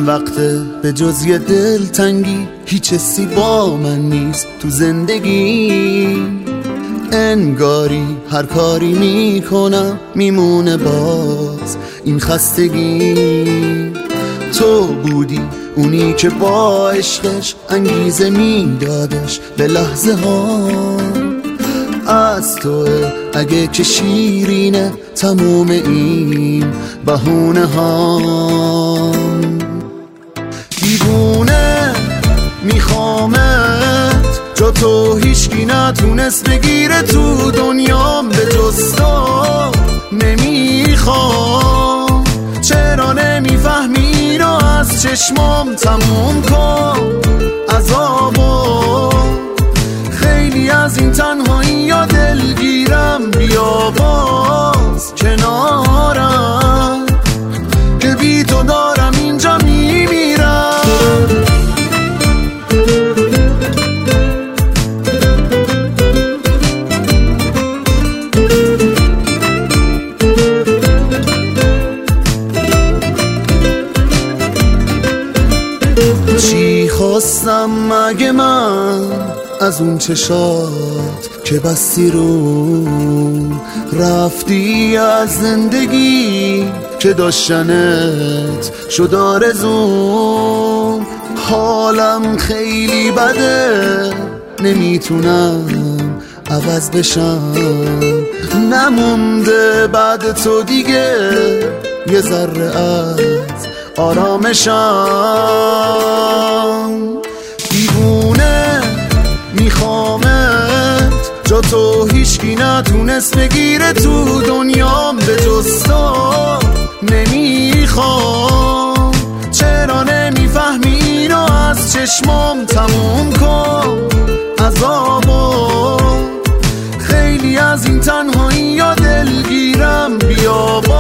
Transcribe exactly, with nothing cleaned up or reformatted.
این وقته به جز یه دلتنگی هیچ حسی با من نیست تو زندگی. انگاری هر کاری میکنم میمونه باز این خستگی. تو بودی اونی که با عشقش انگیزه میدادش به لحظه ها. از توه اگه که شیرینه تموم این بهونه ها. دیوونه میخوامت جا تو هیچکی نتونست بگیره تو دنیام به جز تو. نمیخوام چرا نمیفهمی اینو از چشمام تموم کن عذابو. خیلی از این تنهایی یا دلگیرم بیا باز کنارم که بی تو دارم اینجا میمیرم. چی خواستم مگه من از اون چشات که بستی رو رفتی از زندگی که داشتنت شد آرزوم. حالم خیلی بده نمیتونم عوض بشم. نمونده بعد تو دیگه یه ذره از آرامشم. دیوونه میخوامت جا تو هیچکی نتونست بگیره تو دنیام به جز تو. نمیخوام چرا نمیفهمی اینو از چشمام تموم کن عذابو. خیلی از این تنهایی یا دلگیرم بیا